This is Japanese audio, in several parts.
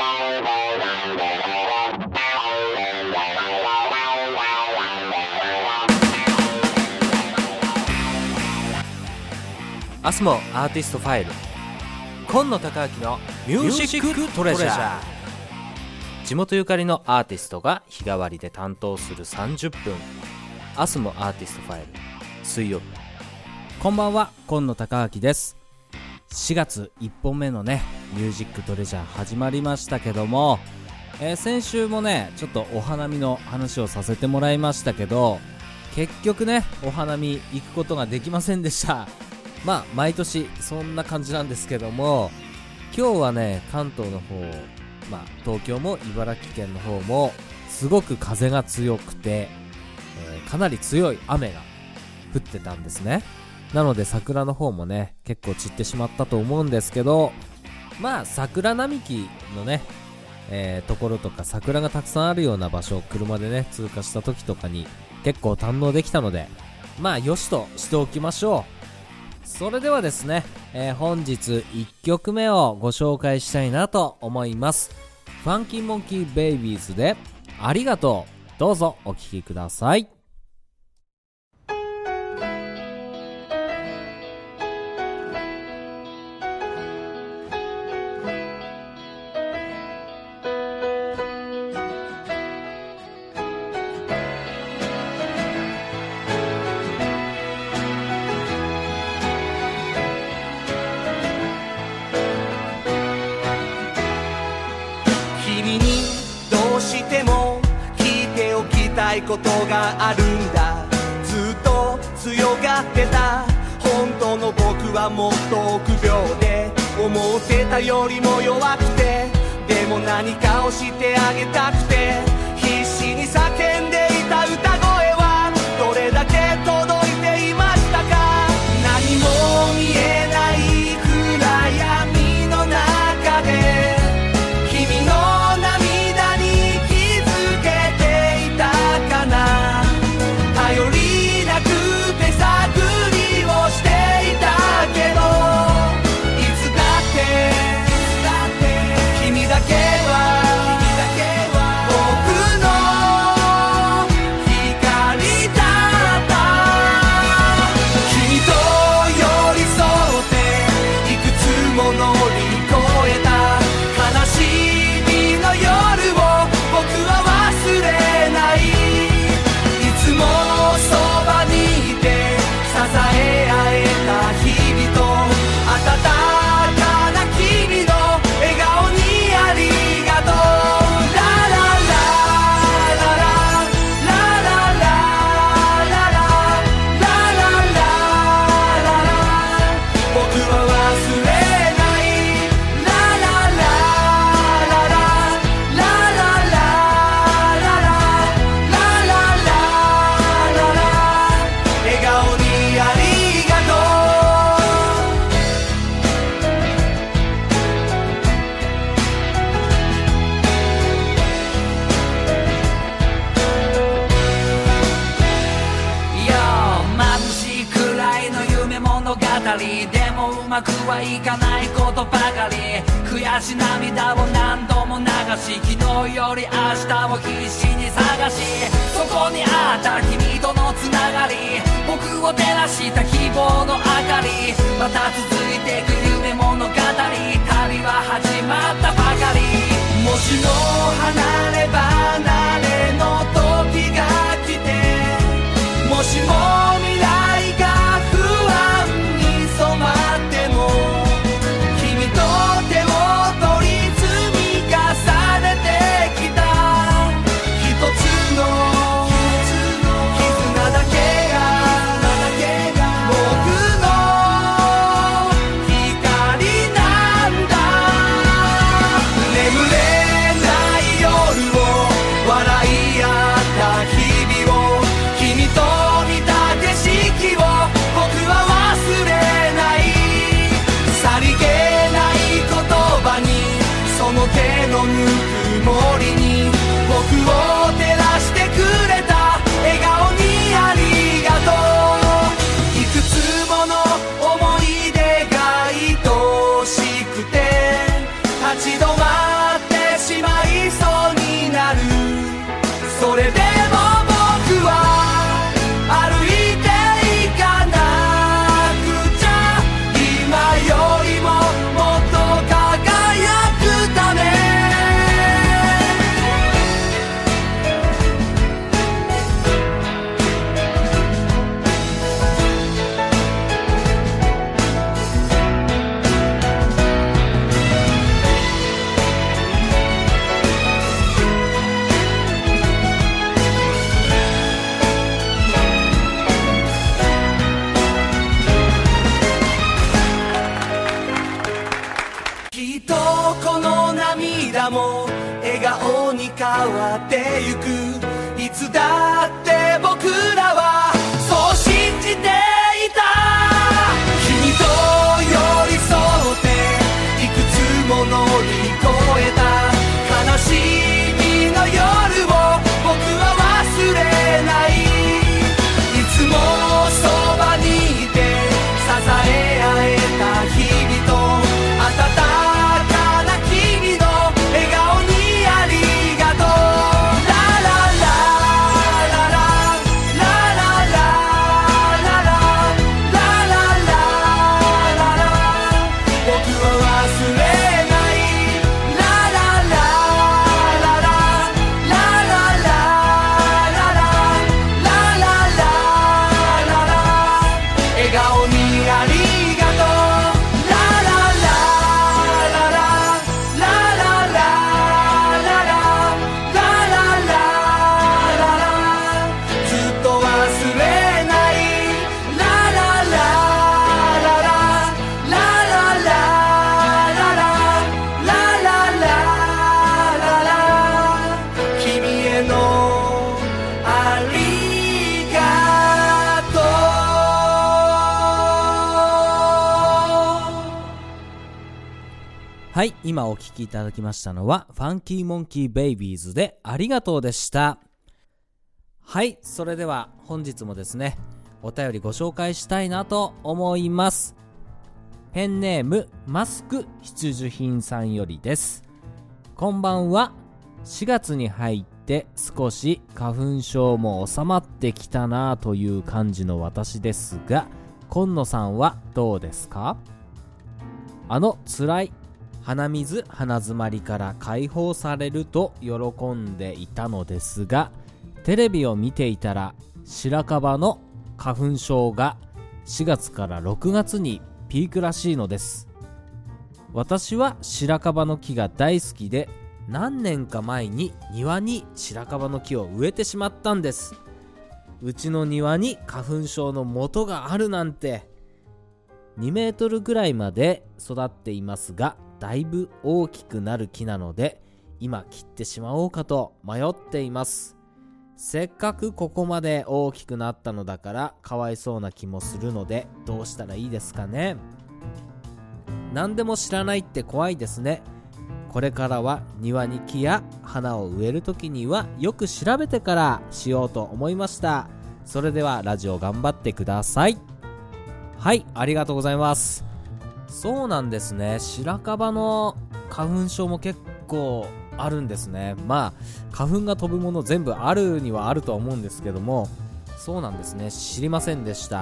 アスモアーティストファイル、今野孝明のミュージックトレジャー。地元ゆかりのアーティストが日替わりで担当する30分、アスモアーティストファイル、水曜日。 こんばんは、今野孝明です。4月1本目のねミュージックトレジャー始まりましたけども、先週もねちょっとお花見の話をさせてもらいましたけど、結局ねお花見行くことができませんでした。まあ毎年そんな感じなんですけども、今日はね関東の方、東京も茨城県の方もすごく風が強くて、かなり強い雨が降ってたんですね。なので桜の方もね結構散ってしまったと思うんですけど、桜並木のね、ところとか桜がたくさんあるような場所を車でね通過した時とかに結構堪能できたので、よしとしておきましょう。それではですね、本日1曲目をご紹介したいなと思います。ファンキーモンキーベイビーズでありがとう。どうぞお聴きください。 ことがあるんだ。ずっと強がってた本当の僕はもっと臆病で、思ってたよりも弱くて、でも何かをしてあげたくて必死に叫んでいた歌声はどれだけ届いていましたか。何も見えない暗闇の中で君の涙に気づけていたかな。頼りなくて探りをしていたけど、いつだって君だけは僕の光だった。君と寄り添っていくつも乗り越えた悲しみの夜を僕は忘れない。いつもそばにいて支え合えた日々と温かな君の笑顔にありがとう。ラララララララララララララ僕は忘れない。ラララララララララララ笑顔にありがとう。いや眩しいくらいの夢物語でもうまくはいかないことばかり。悔し涙を何度も流し、昨日より明日を必死に探し、そこにあった君とのつながり、僕を照らした希望の明かり。また続いていく夢物語、旅は始まったばかり。もしも離れ離れの時が来て、もしも未来が不安に染まっても、君と手を取り積み重ねてきた一つの絆だけが僕の光なんだ。眠れない夜を笑い合った日々を、君と見た景色を僕は忘れない。さりげない言葉にその手のぬくもりに僕を照らしてくれた笑顔にありがとう。いくつもの思い出が愛しくて立ち止まってこの涙も笑顔に変わってゆく。いつだって僕らはそう信じていた。君と寄り添っていくつも乗り越えた悲しみの夜を僕は忘れない。いつもそばにいて支え合えた日々と温かな君の笑顔にありがとう。ラララララララララララララ僕は忘れない。ラララララララララララ笑顔にありがとう。ララララララララララララずっと忘れない。ラララララララララララ君へのありがとう。 はい、今お聴きいただきましたのはファンキーモンキーベイビーズでありがとうでした。はい、それでは本日もですね、お便りご紹介したいなと思います。ペンネームマスク必需品さんよりです。こんばんは。4月に入って少し花粉症も収まってきたなという感じの私ですが、今野さんはどうですか？辛い鼻水鼻づまりから解放されると喜んでいたのですが、テレビを見ていたら白樺の花粉症が4月から6月にピークらしいのです。私は白樺の木が大好きで、何年か前に庭に白樺の木を植えてしまったんです。うちの庭に花粉症の元があるなんて。2メートルぐらいまで育っていますが、だいぶ大きくなる木なので今切ってしまおうかと迷っています。せっかくここまで大きくなったのだからかわいそうな気もするので、どうしたらいいですかね。何でも知らないって怖いですね。これからは庭に木や花を植えるときにはよく調べてからしようと思いました。それではラジオ頑張ってください。はい、ありがとうございます。そうなんですね、白樺の花粉症も結構あるんですね。まあ花粉が飛ぶもの全部あるにはあるとは思うんですけども、そうなんですね、知りませんでした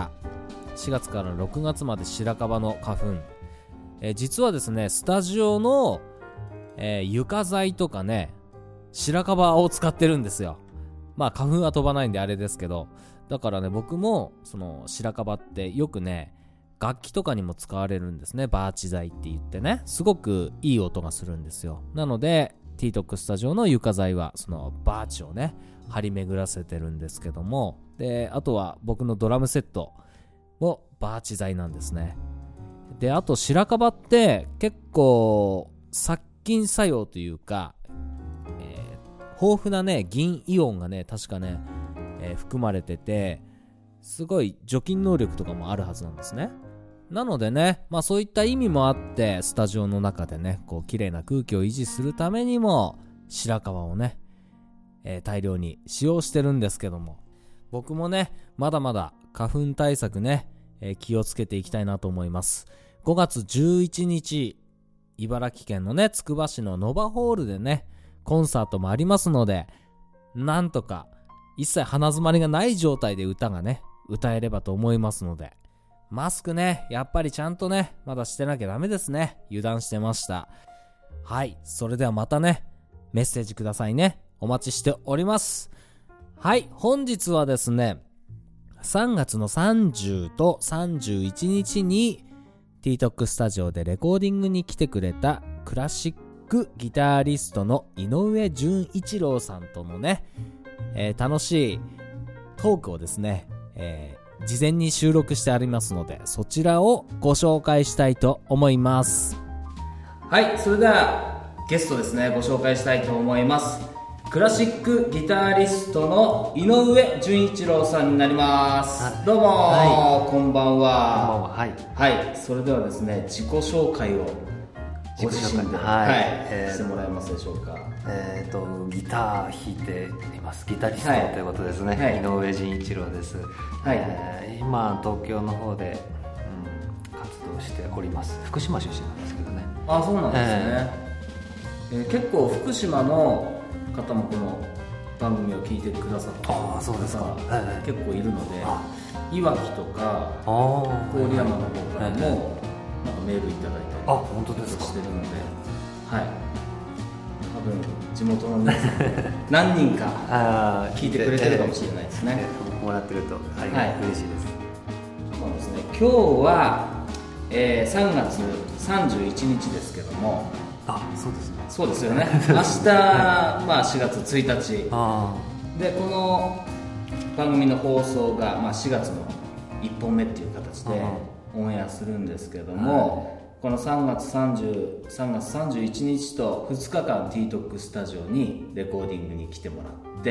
。4月から6月まで白樺の花粉、実はですね、スタジオの、床材とかね、白樺を使ってるんですよ。まあ花粉は飛ばないんであれですけど、だからね、僕もその白樺ってよくね、楽器とかにも使われるんですね。バーチ材って言ってね、すごくいい音がするんですよ。なので T-TOC スタジオの床材はそのバーチをね張り巡らせてるんですけども、であとは僕のドラムセットもバーチ材なんですね。であと白樺って結構殺菌作用というか、豊富なね銀イオンがね確かね、含まれてて、すごい除菌能力とかもあるはずなんですね。なのでね、まあそういった意味もあってスタジオの中でねこう綺麗な空気を維持するためにも白樺をね、大量に使用してるんですけども、僕もねまだまだ花粉対策ね、気をつけていきたいなと思います。5月11日茨城県のねつくば市のノバホールでねコンサートもありますので、なんとか一切鼻詰まりがない状態で歌がね歌えればと思いますので、マスクねやっぱりちゃんとねまだしてなきゃダメですね。油断してました。はい、それではまたねメッセージくださいね。お待ちしております。はい、本日はですね3月の30と31日に T-TOC スタジオでレコーディングに来てくれたクラシックギタリストの井上純一郎さんとのね、楽しいトークをですね、事前に収録してありますので、そちらをご紹介したいと思います。はい、それではゲストですね、ご紹介したいと思います。クラシックギタリストの井上純一郎さんになります。どうも、はい、こんばんは。 こんばんは。はい、 はい、それではですね、自己紹介をご自身で、してもらえますでしょうか。 ギター弾いています。ギタリストということですね、はい、井上純一郎です。はい、今東京の方で、活動しております。福島出身なんですけどね。 あ、そうなんですね。結構福島の方もこの番組を聞いてくださってる方が結構いるので、いわきとか郡山の方からもなんかメールいただいたり本当ですかしてるので、はい、多分地元の皆さん何人か聞いてくれてるかもしれないですね。 もらってると嬉しいです。 そうですね、今日は、3月31日ですけども、 そうですね。 そうですよね。明日、4月1日で、この番組の放送が、4月の1本目っていう形でオンエアするんですけども、この3月31日と2日間 TTOC スタジオにレコーディングに来てもらって、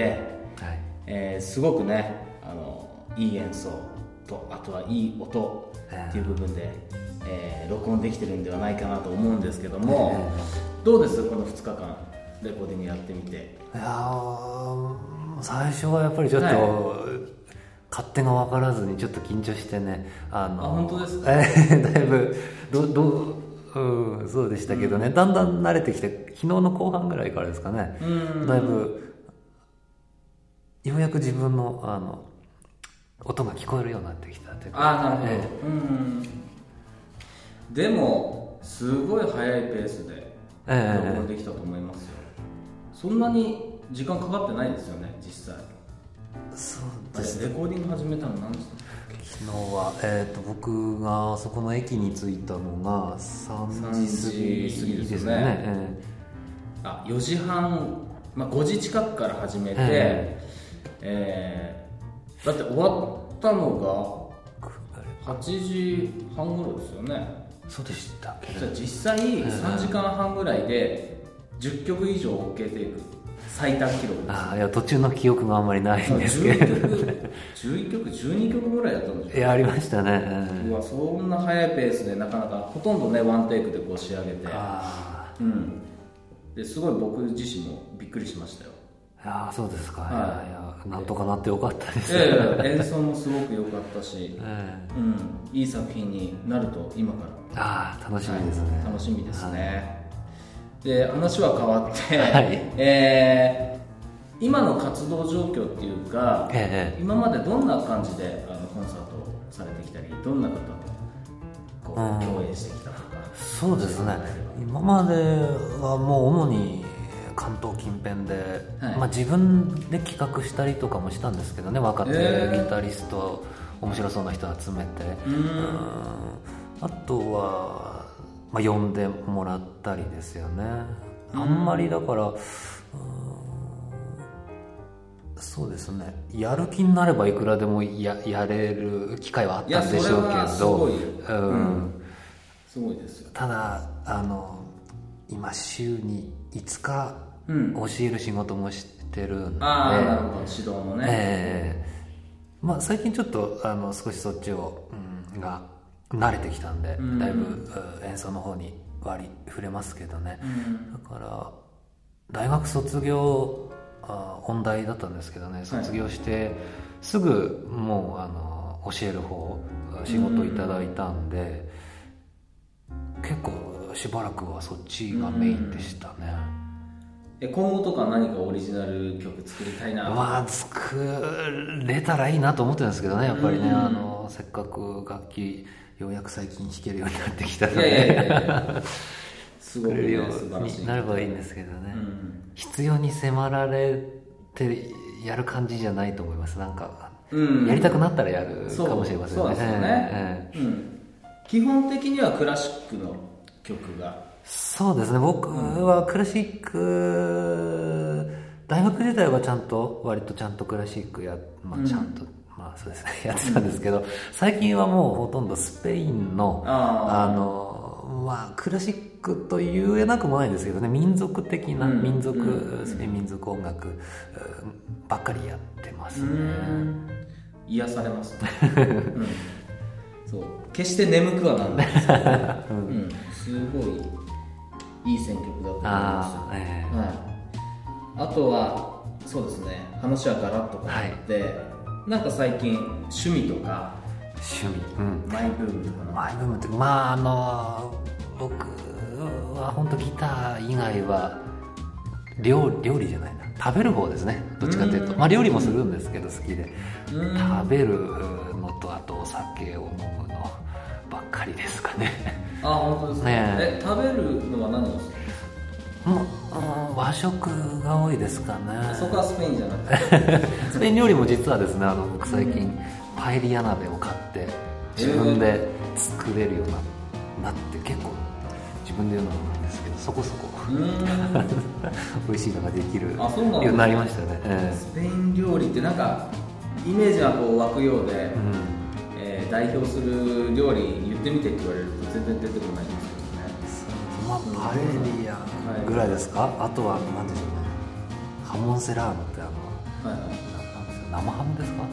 すごくね、いい演奏と、あとはいい音っていう部分で、録音できてるんではないかなと思うんですけども、どうです、この2日間レコーディングやってみて。 いや、最初はやっぱりちょっと、勝手が分からずにちょっと緊張してね。 本当ですか。 だいぶそうでしたけどね、だんだん慣れてきて、昨日の後半ぐらいからですかね、だいぶようやく自分の音が聞こえるようになってきたというか。 なるほど。でもすごい速いペースで録音できたと思いますよ。そんなに時間かかってないですよね、実際。そうです。レコーディング始めたの何時だっけ？ 昨日は、僕がそこの駅に着いたのが3時過ぎですね。 4時半、5時近くから始めて、だって終わったのが8時半頃ですよね。 そうでしたっけ。 じゃあ実際3時間半ぐらいで10曲以上 OK テイク最短記録です。 いや、途中の記憶があんまりないんですけど 11曲12曲ぐらいやったんでしょ。 いや、ありましたね。 そんな速いペースでなかなかほとんどね、ワンテイクでこう仕上げて、ですごい僕自身もびっくりしましたよ。 そうですか。なんとかなってよかったです。 演奏もすごく良かったし、いい作品になると今から楽しみですね。 楽しみですね。で、話は変わって、今の活動状況っていうか、今までどんな感じでコンサートをされてきたり、どんな方とこう共演してきたとか。 そうですね、今まではもう主に関東近辺で、自分で企画したりとかもしたんですけどね、若手ギタリスト、面白そうな人集めて、あとは、呼んでもらったりですよね。あんまりだから、そうですね、やる気になればいくらでも やれる機会はあったんでしょうけど、 すごいですよ。 ただ今週に5日教える仕事もしてるんで、 なるほど、指導のね、 最近ちょっと少しそっちを、が慣れてきたんで、だいぶ演奏の方に割り触れますけどね、だから大学卒業音大だったんですけどね、卒業してすぐもう教える方仕事いただいたんで、結構しばらくはそっちがメインでしたね。 今後とか何かオリジナル曲作りたいな。 作れたらいいなと思ってるんですけどね、やっぱりね、せっかく楽器ようやく最近弾けるようになってきたので、作れるようになればいいんですけどね、必要に迫られてやる感じじゃないと思います。なんか、やりたくなったらやるかもしれませんね。そうですよね。 基本的にはクラシックの曲が。 そうですね、僕はクラシック、大学時代は割とちゃんとクラシックちゃんとそうですね、やってたんですけど、最近はもうほとんどスペインのクラシックと言えなくもないですけどね、民族的な、スペイン民族音楽ばっかりやってますね。 癒されますね、そう決して眠くはなんないですけど、すごいいい選曲だと思いますよ。あとはそうですね、話はガラッと変わって、なんか最近趣味とかマイブームとかマイブームって僕は本当ギター以外は料理じゃないな、食べる方ですね、どっちかというと。料理もするんですけど好きで、食べるのと、あとお酒を飲むのばっかりですかね。 本当ですか。食べるのは何が好きですか？ 和食が多いですかね。 そこはスペインじゃなくてスペイン料理も実はですね、僕最近パエリア鍋を買って自分で作れるようになって、結構自分で言うのもなんですけど、そこそこ美味しいのができるようになりましたね。 スペイン料理ってなんかイメージがこう湧くようで、代表する料理言ってみてって言われると全然出てこないんですけどね。 パエリアぐらいですか。あとは何でしょうね、ハモンセラーノって生ハムですか。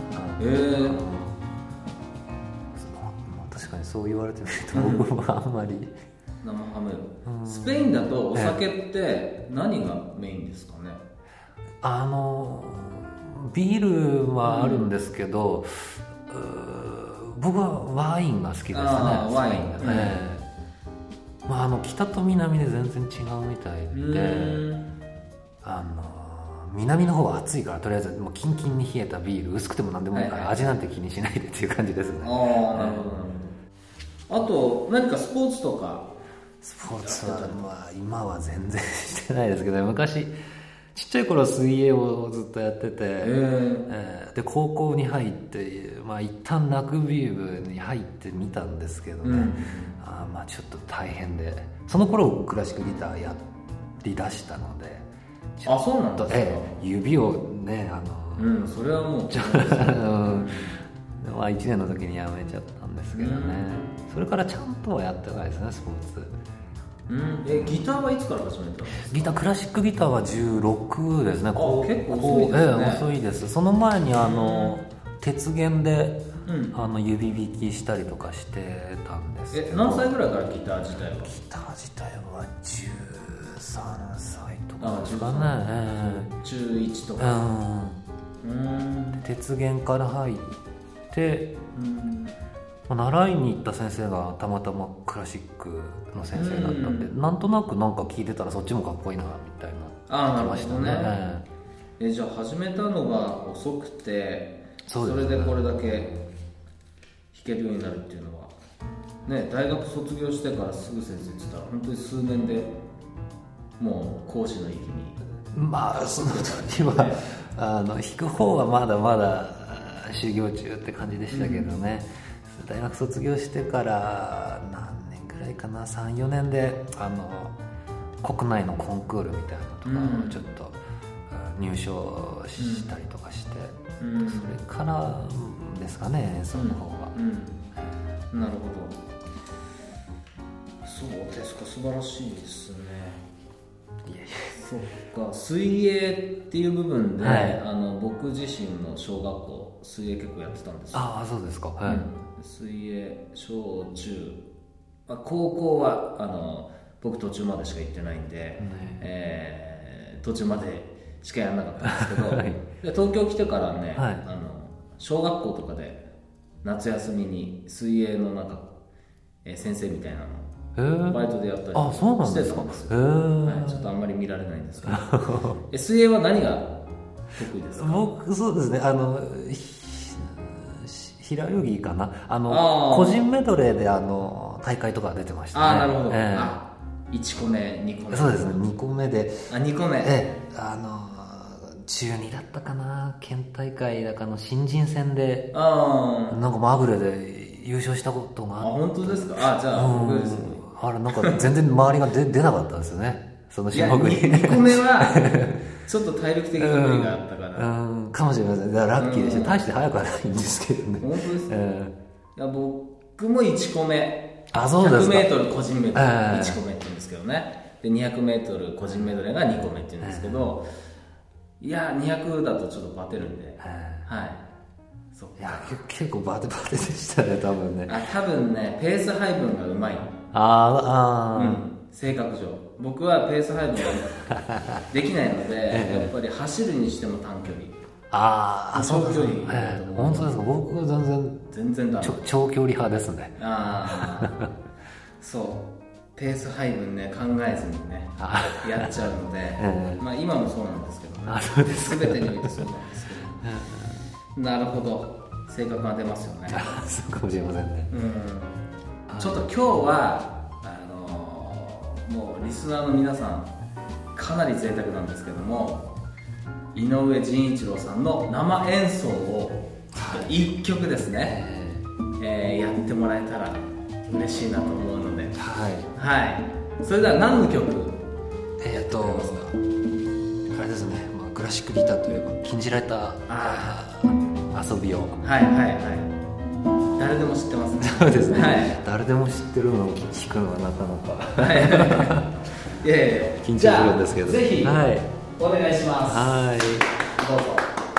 確かにそう言われてみると僕もあんまり生ハム、スペインだとお酒って何がメインですかね。 ビールはあるんですけど、僕はワインが好きですね。 ワインだね。 北と南で全然違うみたいで、南の方は暑いから、とりあえずもうキンキンに冷えたビール、薄くても何でもいいから味なんて気にしないでっていう感じですね。 なるほど。あと何かスポーツとか。 スポーツは今は全然してないですけど、昔ちっちゃい頃水泳をずっとやってて、で高校に入って、一旦ラグビー部に入ってみたんですけどね、ちょっと大変で、その頃クラシックギターやりだしたので、 そうなんですか。 指をね、 それはもう 1年の時にやめちゃったんですけどね、それからちゃんとはやってないですね、スポーツ。 ギターはいつから始めたんですか？ クラシックギターは16ですね。 結構遅いですね。 遅いです。その前に鉄弦で、指弾きしたりとかしてたんですけど。 何歳ぐらいからギター自体は？ ギター自体は13歳とかですかね。 中1とか。 鉄弦から入って、習いに行った先生がたまたまクラシックの先生だったんで、なんとなくなんか聞いてたらそっちもかっこいいなみたいななりましたね。じゃあ始めたのが遅くて、それでこれだけ弾けるようになるっていうのはね、大学卒業してからすぐ先生って言ったら本当に数年でもう講師の域に。 その時は弾く方はまだまだ修行中って感じでしたけどね、大学卒業してから何年ぐらいかな、 3,4 年で国内のコンクールみたいなのとかをちょっと入賞したりとかして、それからですかね、演奏の方が。 なるほど。そうですか、素晴らしいですね。そっか、水泳っていう部分で、僕自身の小学校水泳結構やってたんですよ。 そうですか。 水泳小中、高校は僕途中までしか行ってないんで、途中までしかやらなかったんですけど、で東京来てからね、小学校とかで夏休みに水泳のなんか、先生みたいなのバイトでやったりしてたんですよ。ちょっとあんまり見られないんですけど水泳は何が得意ですか？ 僕そうですね、平泳ぎかな、個人メドレーで大会とか出てましたね。 なるほど。1個目2個目。 そうですね、2個目で 2個目中2だったかな、県大会だかの新人戦でなんかまぐれで優勝したことがあって。 本当ですか？じゃあ僕ですね。 なんか全然周りが出なかったんですよね、その種目に。 2個目はちょっと体力的な無理があったからかもしれません。ラッキーでした。大して速くはないんですけどね。 本当ですね。僕も1個目そうですか。 100m 個人メドレー1個目って言うんですけどね、で 200m 個人メドレーが2個目って言うんですけど、いや200だとちょっとバテるんで、はい、そういや結構バテバテでしたね多分ね。 多分ねペース配分がうまい。性格上僕はペース配分ができないのでやっぱり走るにしても短距離、 そうですね。本当ですか。僕は全然ダメ。長距離派ですね。 そうペース配分ね考えずにねやっちゃうので、まあ今もそうなんですけどね。 そうですか。 全てにおいてそうなんですけど、なるほど、性格が出ますよね。 そうかもしれませんね。 ちょっと今日はもうリスナーの皆さんかなり贅沢なんですけども、井上仁一郎さんの生演奏を1曲ですね、やってもらえたら嬉しいなと思うので、それでは何の曲？ あれですね、クラシックギターといえば禁じられた遊びを。 誰でも知ってますね。 そうですね、誰でも知ってるのを弾くのはなかなか緊張するんですけど、 ぜひお願いします。どうぞ。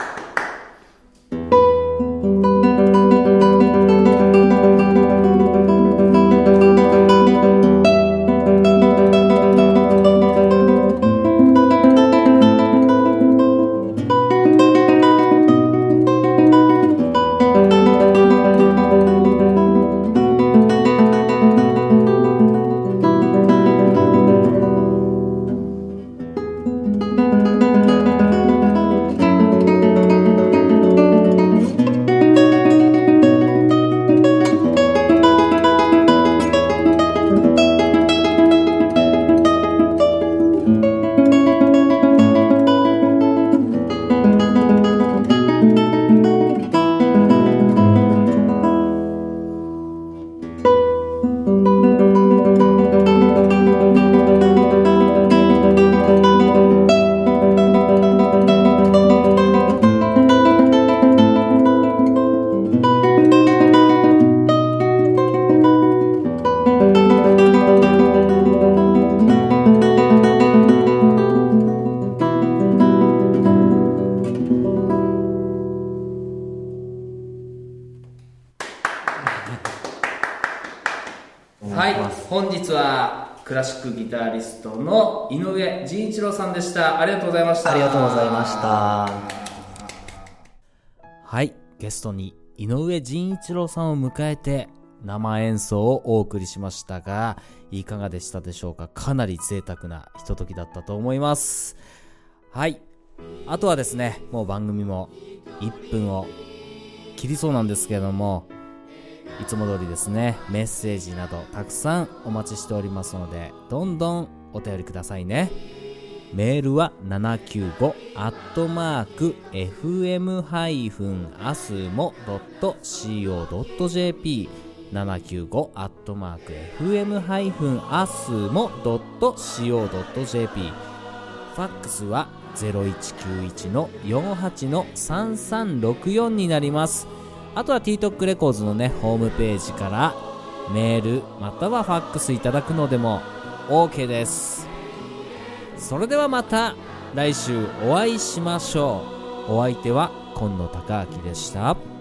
本日はクラシックギタリストの井上仁一郎さんでした。ありがとうございました。 ありがとうございました。 はい、ゲストに井上仁一郎さんを迎えて生演奏をお送りしましたが、いかがでしたでしょうか。かなり贅沢なひとときだったと思います。はい、あとはですね、もう番組も1分を切りそうなんですけれども、いつも通りですね、メッセージなどたくさんお待ちしておりますので、どんどんお便りくださいね。メールは 795@fm-asmo.co.jp795@fm-asmo.co.jp ファックスは 0191-48-3364 になります。あとは TTOC レコーズのね、ホームページからメールまたはファックスいただくのでも OK です。それではまた来週お会いしましょう。お相手は今野孝明でした。